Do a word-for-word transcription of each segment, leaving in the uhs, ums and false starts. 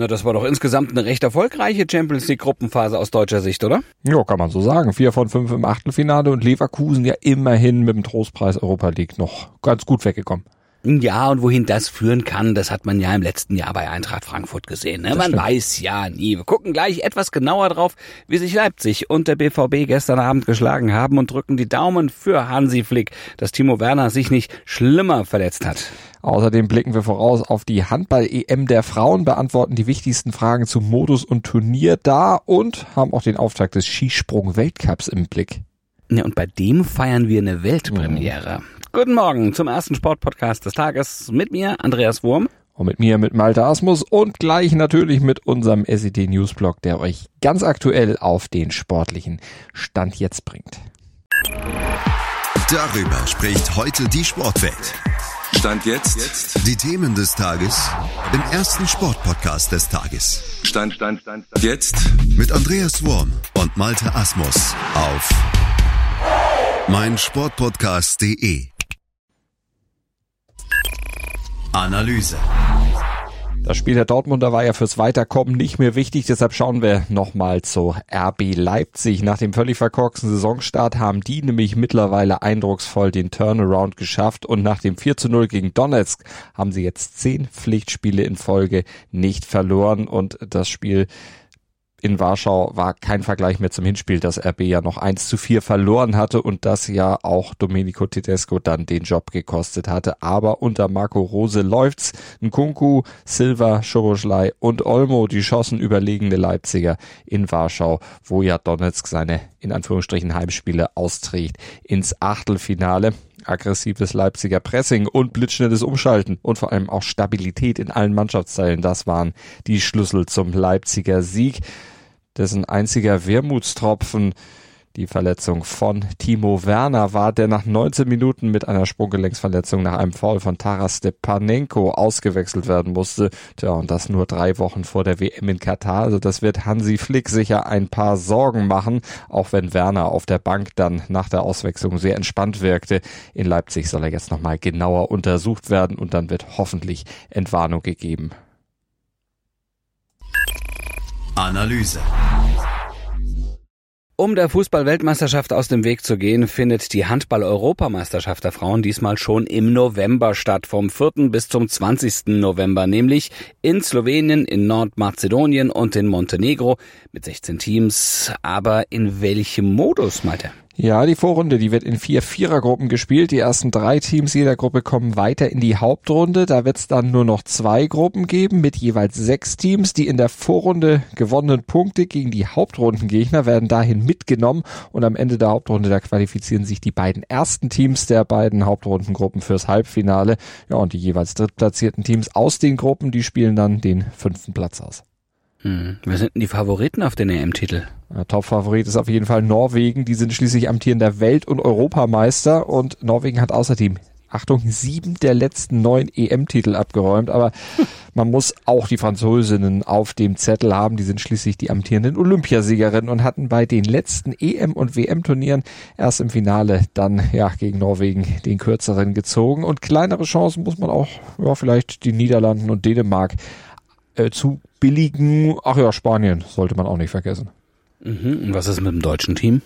Na, das war doch insgesamt eine recht erfolgreiche Champions-League-Gruppenphase aus deutscher Sicht, oder? Ja, kann man so sagen. Vier von fünf im Achtelfinale und Leverkusen ja immerhin mit dem Trostpreis Europa League noch ganz gut weggekommen. Ja, und wohin das führen kann, das hat man ja im letzten Jahr bei Eintracht Frankfurt gesehen. Ne? Man stimmt. weiß ja nie. Wir gucken gleich etwas genauer drauf, wie sich Leipzig und der B V B gestern Abend geschlagen haben und drücken die Daumen für Hansi Flick, dass Timo Werner sich nicht schlimmer verletzt hat. Außerdem blicken wir voraus auf die Handball-E M der Frauen, beantworten die wichtigsten Fragen zum Modus und Turnier da und haben auch den Auftakt des Skisprung-Weltcups im Blick. Ja, und bei dem feiern wir eine Weltpremiere. Mhm. Guten Morgen zum ersten Sportpodcast des Tages mit mir, Andreas Wurm. Und mit mir, mit Malte Asmus und gleich natürlich mit unserem S E D Newsblog, der euch ganz aktuell auf den sportlichen Stand jetzt bringt. Darüber spricht heute die Sportwelt. Stand jetzt. Die Themen des Tages im ersten Sportpodcast des Tages. Stand, Stand, Stand, Stand. Jetzt. Mit Andreas Wurm und Malte Asmus auf meinsportpodcast punkt de. Analyse. Das Spiel der Dortmunder war ja fürs Weiterkommen nicht mehr wichtig, deshalb schauen wir nochmal zu R B Leipzig. Nach dem völlig verkorksten Saisonstart haben die nämlich mittlerweile eindrucksvoll den Turnaround geschafft und nach dem vier zu null gegen Donetsk haben sie jetzt zehn Pflichtspiele in Folge nicht verloren und das Spiel in Warschau war kein Vergleich mehr zum Hinspiel, das R B ja noch eins zu vier verloren hatte und das ja auch Domenico Tedesco dann den Job gekostet hatte. Aber unter Marco Rose läuft's. Nkunku, Silva, Szoboszlai und Olmo, die schossen überlegene Leipziger in Warschau, wo ja Donetsk seine in Anführungsstrichen Heimspiele austrägt, ins Achtelfinale. Aggressives Leipziger Pressing und blitzschnelles Umschalten und vor allem auch Stabilität in allen Mannschaftsteilen, das waren die Schlüssel zum Leipziger Sieg. Dessen einziger Wermutstropfen die Verletzung von Timo Werner war, der nach neunzehn Minuten mit einer Sprunggelenksverletzung nach einem Foul von Taras Stepanenko ausgewechselt werden musste. Tja, und das nur drei Wochen vor der W M in Katar. Also das wird Hansi Flick sicher ein paar Sorgen machen, auch wenn Werner auf der Bank dann nach der Auswechslung sehr entspannt wirkte. In Leipzig soll er jetzt nochmal genauer untersucht werden und dann wird hoffentlich Entwarnung gegeben. Analyse. Um der Fußball-Weltmeisterschaft aus dem Weg zu gehen, findet die Handball-Europameisterschaft der Frauen diesmal schon im November statt, vom vierten bis zum zwanzigsten November, nämlich in Slowenien, in Nordmazedonien und in Montenegro mit sechzehn Teams. Aber in welchem Modus, Malte? Ja, die Vorrunde, die wird in vier Vierergruppen gespielt. Die ersten drei Teams jeder Gruppe kommen weiter in die Hauptrunde. Da wird es dann nur noch zwei Gruppen geben mit jeweils sechs Teams. Die in der Vorrunde gewonnenen Punkte gegen die Hauptrundengegner werden dahin mitgenommen. Und am Ende der Hauptrunde, da qualifizieren sich die beiden ersten Teams der beiden Hauptrundengruppen fürs Halbfinale. Ja, und die jeweils drittplatzierten Teams aus den Gruppen, die spielen dann den fünften Platz aus. Hm. Wer sind denn die Favoriten auf den E M-Titel? Ja, Top-Favorit ist auf jeden Fall Norwegen. Die sind schließlich amtierender Welt- und Europameister und Norwegen hat außerdem, Achtung, sieben der letzten neun E M-Titel abgeräumt. Aber man muss auch die Französinnen auf dem Zettel haben. Die sind schließlich die amtierenden Olympiasiegerinnen und hatten bei den letzten E M- und W M-Turnieren erst im Finale dann ja gegen Norwegen den kürzeren gezogen. Und kleinere Chancen muss man auch ja, vielleicht die Niederlanden und Dänemark äh, zu billigen. Ach ja, Spanien sollte man auch nicht vergessen. Mhm. Und was ist mit dem deutschen Team?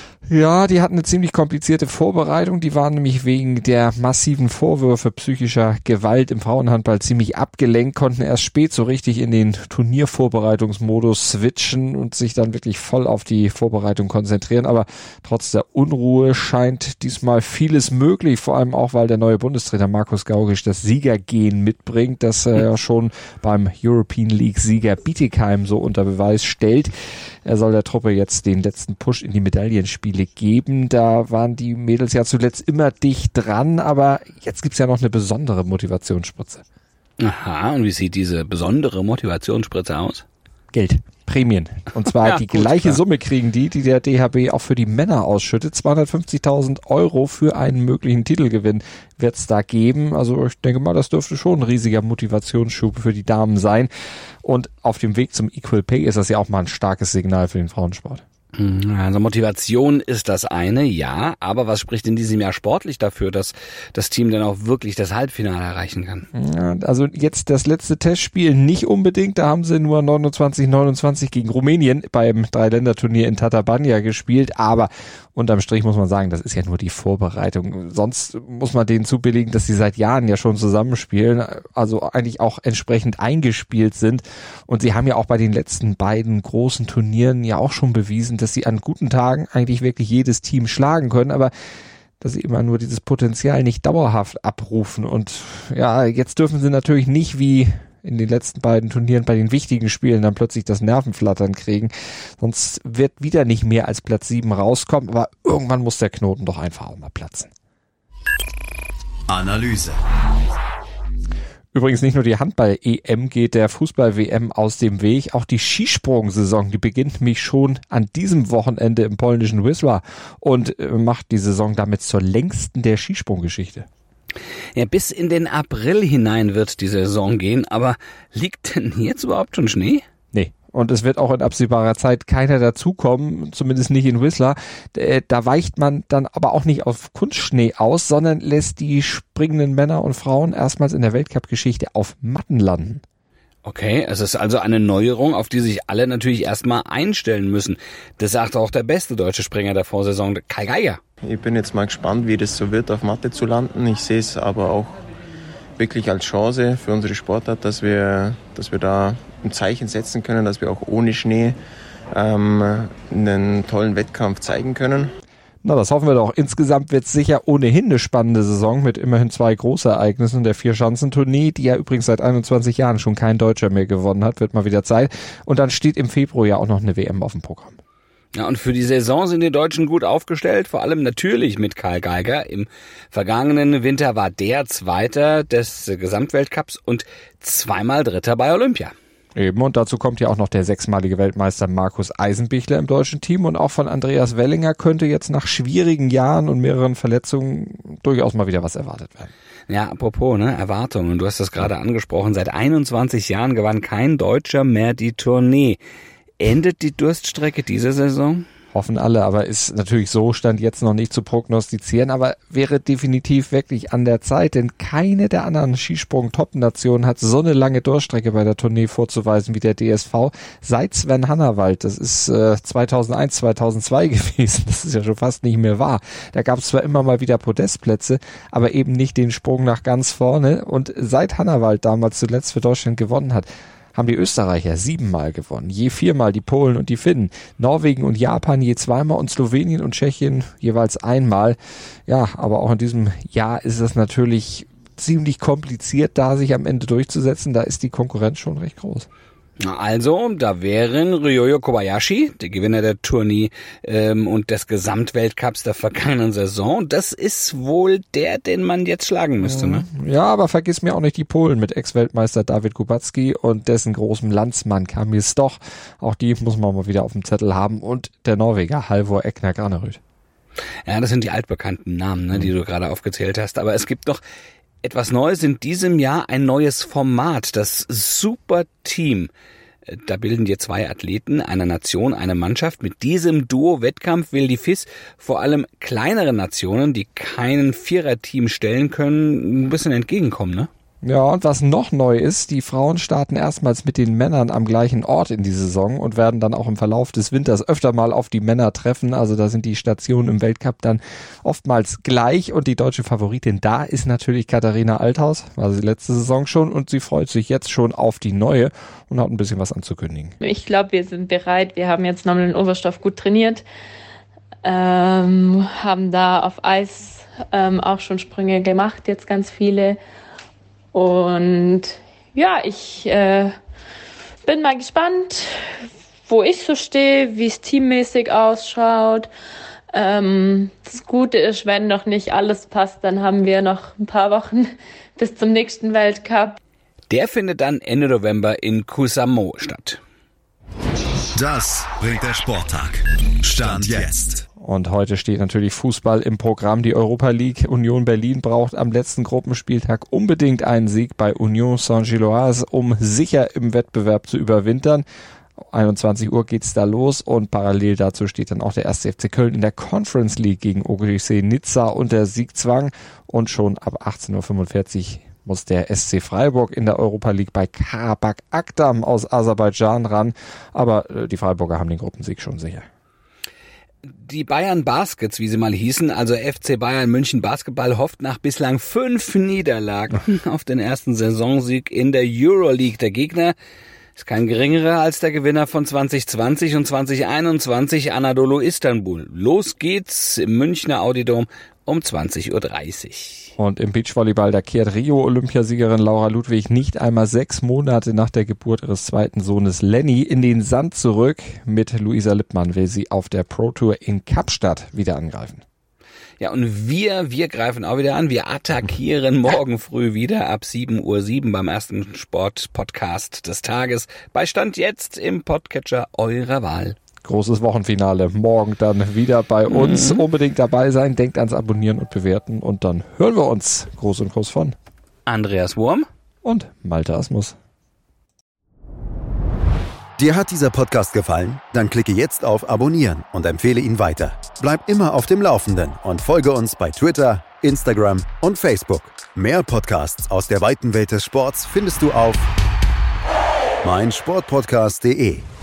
Ja, die hatten eine ziemlich komplizierte Vorbereitung. Die waren nämlich wegen der massiven Vorwürfe psychischer Gewalt im Frauenhandball ziemlich abgelenkt, konnten erst spät so richtig in den Turniervorbereitungsmodus switchen und sich dann wirklich voll auf die Vorbereitung konzentrieren. Aber trotz der Unruhe scheint diesmal vieles möglich, vor allem auch, weil der neue Bundestrainer Markus Gaugisch das Siegergehen mitbringt, das er ja schon beim European League-Sieger Bietigheim so unter Beweis stellt. Er soll der Truppe jetzt den letzten Push in die Medaillenspiele geben. Da waren die Mädels ja zuletzt immer dicht dran, aber jetzt gibt's ja noch eine besondere Motivationsspritze. Aha, und wie sieht diese besondere Motivationsspritze aus? Geld, Prämien. Und zwar ja, die gut, gleiche klar. Summe kriegen die, die der D H B auch für die Männer ausschüttet. zweihundertfünfzigtausend Euro für einen möglichen Titelgewinn wird's da geben. Also ich denke mal, das dürfte schon ein riesiger Motivationsschub für die Damen sein. Und auf dem Weg zum Equal Pay ist das ja auch mal ein starkes Signal für den Frauensport. Also Motivation ist das eine, ja, aber was spricht in diesem Jahr sportlich dafür, dass das Team dann auch wirklich das Halbfinale erreichen kann? Ja, also jetzt das letzte Testspiel nicht unbedingt, da haben sie nur neunundzwanzig neunundzwanzig gegen Rumänien beim Dreiländerturnier in Tatabánya gespielt, aber unterm Strich muss man sagen, das ist ja nur die Vorbereitung. Sonst muss man denen zubilligen, dass sie seit Jahren ja schon zusammenspielen, also eigentlich auch entsprechend eingespielt sind. Und sie haben ja auch bei den letzten beiden großen Turnieren ja auch schon bewiesen, dass sie an guten Tagen eigentlich wirklich jedes Team schlagen können, aber dass sie immer nur dieses Potenzial nicht dauerhaft abrufen. Und ja, jetzt dürfen sie natürlich nicht wie in den letzten beiden Turnieren bei den wichtigen Spielen dann plötzlich das Nervenflattern kriegen. Sonst wird wieder nicht mehr als Platz sieben rauskommen, aber irgendwann muss der Knoten doch einfach auch mal platzen. Analyse. Übrigens nicht nur die Handball-E M geht der Fußball-W M aus dem Weg, auch die Skisprung-Saison, die beginnt mich schon an diesem Wochenende im polnischen Wisła und macht die Saison damit zur längsten der Skisprunggeschichte. Ja, bis in den April hinein wird die Saison gehen, aber liegt denn jetzt überhaupt schon Schnee? Nee. Und es wird auch in absehbarer Zeit keiner dazukommen, zumindest nicht in Wisła. Da weicht man dann aber auch nicht auf Kunstschnee aus, sondern lässt die springenden Männer und Frauen erstmals in der Weltcup-Geschichte auf Matten landen. Okay, es ist also eine Neuerung, auf die sich alle natürlich erstmal einstellen müssen. Das sagt auch der beste deutsche Springer der Vorsaison, Kai Geiger. Ich bin jetzt mal gespannt, wie das so wird, auf Matte zu landen. Ich sehe es aber auch wirklich als Chance für unsere Sportart, dass wir, dass wir da ein Zeichen setzen können, dass wir auch ohne Schnee ähm, einen tollen Wettkampf zeigen können. Na, das hoffen wir doch. Insgesamt wird es sicher ohnehin eine spannende Saison mit immerhin zwei Großereignissen. Der Vierschanzentournee, die ja übrigens seit einundzwanzig Jahren schon kein Deutscher mehr gewonnen hat, wird mal wieder Zeit. Und dann steht im Februar ja auch noch eine W M auf dem Programm. Ja, und für die Saison sind die Deutschen gut aufgestellt, vor allem natürlich mit Kai Geiger. Im vergangenen Winter war der Zweiter des Gesamtweltcups und zweimal Dritter bei Olympia. Eben, und dazu kommt ja auch noch der sechsmalige Weltmeister Markus Eisenbichler im deutschen Team und auch von Andreas Wellinger könnte jetzt nach schwierigen Jahren und mehreren Verletzungen durchaus mal wieder was erwartet werden. Ja, apropos, ne, Erwartungen, du hast das gerade angesprochen, seit einundzwanzig Jahren gewann kein Deutscher mehr die Tournee. Endet die Durststrecke diese Saison? Hoffen alle, aber ist natürlich so, stand jetzt noch nicht zu prognostizieren, aber wäre definitiv wirklich an der Zeit, denn keine der anderen Skisprung-Top-Nationen hat so eine lange Durststrecke bei der Tournee vorzuweisen wie der D S V seit Sven Hannawald. Das ist äh, zweitausendeins, zweitausendzwei gewesen, das ist ja schon fast nicht mehr wahr. Da gab es zwar immer mal wieder Podestplätze, aber eben nicht den Sprung nach ganz vorne und seit Hannawald damals zuletzt für Deutschland gewonnen hat, haben die Österreicher siebenmal gewonnen, je viermal die Polen und die Finnen, Norwegen und Japan je zweimal und Slowenien und Tschechien jeweils einmal. Ja, aber auch in diesem Jahr ist es natürlich ziemlich kompliziert, da sich am Ende durchzusetzen. Da ist die Konkurrenz schon recht groß. Also, da wären Ryoyo Kobayashi, der Gewinner der Tournee ähm, und des Gesamtweltcups der vergangenen Saison. Das ist wohl der, den man jetzt schlagen müsste, ne? Ja, aber vergiss mir auch nicht die Polen mit Ex-Weltmeister David Kubacki und dessen großem Landsmann Kamil Stoch. Auch die muss man mal wieder auf dem Zettel haben. Und der Norweger Halvor Egner Granerud. Ja, das sind die altbekannten Namen, ne, die du gerade aufgezählt hast. Aber es gibt noch etwas Neues in diesem Jahr, ein neues Format, das Superteam. Da bilden dir zwei Athleten, eine Nation, eine Mannschaft. Mit diesem Duo-Wettkampf will die F I S vor allem kleineren Nationen, die keinen Viererteam stellen können, ein bisschen entgegenkommen, ne? Ja, und was noch neu ist, die Frauen starten erstmals mit den Männern am gleichen Ort in die Saison und werden dann auch im Verlauf des Winters öfter mal auf die Männer treffen. Also da sind die Stationen im Weltcup dann oftmals gleich und die deutsche Favoritin da ist natürlich Katharina Althaus, war sie letzte Saison schon und sie freut sich jetzt schon auf die neue und hat ein bisschen was anzukündigen. Ich glaube, wir sind bereit. Wir haben jetzt nochmal den Oberstoff gut trainiert, ähm, haben da auf Eis ähm, auch schon Sprünge gemacht, jetzt ganz viele. Und ja, ich äh, bin mal gespannt, wo ich so stehe, wie es teammäßig ausschaut. Ähm, das Gute ist, wenn noch nicht alles passt, dann haben wir noch ein paar Wochen bis zum nächsten Weltcup. Der findet dann Ende November in Kusamo statt. Das bringt der Sporttag. Stand jetzt. Und heute steht natürlich Fußball im Programm. Die Europa League. Union Berlin braucht am letzten Gruppenspieltag unbedingt einen Sieg bei Union Saint-Gilloise, um sicher im Wettbewerb zu überwintern. einundzwanzig Uhr geht's da los und parallel dazu steht dann auch der erste F C Köln in der Conference League gegen O G C Nizza unter Siegzwang und schon ab achtzehn Uhr fünfundvierzig muss der S C Freiburg in der Europa League bei Karabakh Akdam aus Aserbaidschan ran, aber äh, die Freiburger haben den Gruppensieg schon sicher. Die Bayern Baskets, wie sie mal hießen, also F C Bayern München Basketball, hofft nach bislang fünf Niederlagen auf den ersten Saisonsieg in der Euroleague. Der Gegner ist kein geringerer als der Gewinner von zwanzig zwanzig und zwanzig einundzwanzig, Anadolu Istanbul. Los geht's im Münchner Audidom um zwanzig Uhr dreißig. Und im Beachvolleyball, da kehrt Rio-Olympiasiegerin Laura Ludwig nicht einmal sechs Monate nach der Geburt ihres zweiten Sohnes Lenny in den Sand zurück. Mit Luisa Lippmann will sie auf der Pro Tour in Kapstadt wieder angreifen. Ja, und wir, wir greifen auch wieder an. Wir attackieren morgen früh wieder ab sieben Uhr sieben beim ersten Sport-Podcast des Tages. Bei Stand jetzt im Podcatcher eurer Wahl. Großes Wochenfinale. Morgen dann wieder bei uns. Mhm. Unbedingt dabei sein. Denkt ans Abonnieren und Bewerten. Und dann hören wir uns. Groß und Groß von Andreas Wurm und Malte Asmus. Dir hat dieser Podcast gefallen? Dann klicke jetzt auf Abonnieren und empfehle ihn weiter. Bleib immer auf dem Laufenden und folge uns bei Twitter, Instagram und Facebook. Mehr Podcasts aus der weiten Welt des Sports findest du auf meinsportpodcast punkt de.